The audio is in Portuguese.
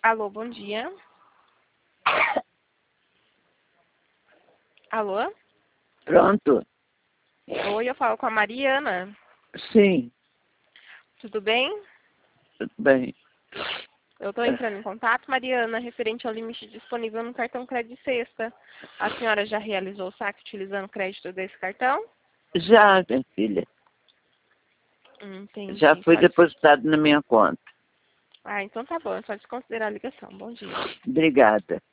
Alô, bom dia. Alô? Pronto? Oi, eu falo com a Mariana. Sim, Tudo bem? tudo bem. Eu estou entrando em contato, Mariana, referente ao limite disponível no cartão Crédito Sexta. A senhora já realizou o saque utilizando o crédito desse cartão? Já, minha filha, Entendi. já foi depositado na minha conta. Ah, então tá bom. É só desconsiderar a ligação. Bom dia. Obrigada.